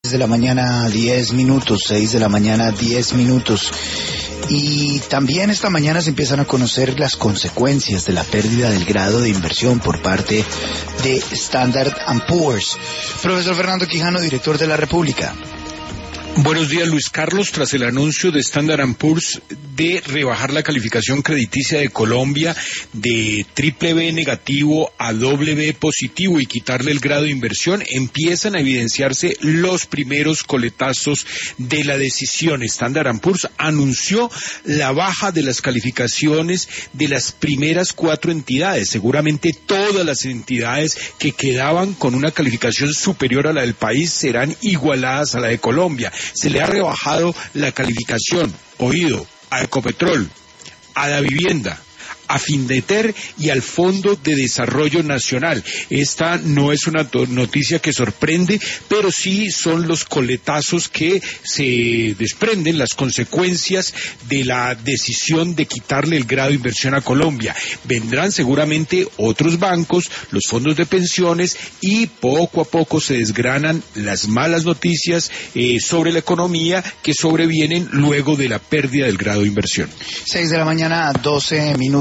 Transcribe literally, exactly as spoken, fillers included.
de la mañana, diez minutos, seis de la mañana, diez minutos. Y también esta mañana se empiezan a conocer las consecuencias de la pérdida del grado de inversión por parte de Standard and Poor's. Profesor Fernando Quijano, director de La República. Buenos días, Luis Carlos. Tras el anuncio de Standard and Poor's de rebajar la calificación crediticia de Colombia de triple B negativo a doble B positivo y quitarle el grado de inversión, empiezan a evidenciarse los primeros coletazos de la decisión. Standard and Poor's anunció la baja de las calificaciones de las primeras cuatro entidades. Seguramente todas las entidades que quedaban con una calificación superior a la del país serán igualadas a la de Colombia. Se le ha rebajado la calificación, oído, a Ecopetrol, a la vivienda, a Findeter y al Fondo de Desarrollo Nacional. Esta no es una noticia que sorprende, pero sí son los coletazos que se desprenden, las consecuencias de la decisión de quitarle el grado de inversión a Colombia. Vendrán seguramente otros bancos, los fondos de pensiones, y poco a poco se desgranan las malas noticias eh, sobre la economía que sobrevienen luego de la pérdida del grado de inversión. Seis de la mañana, doce minutos.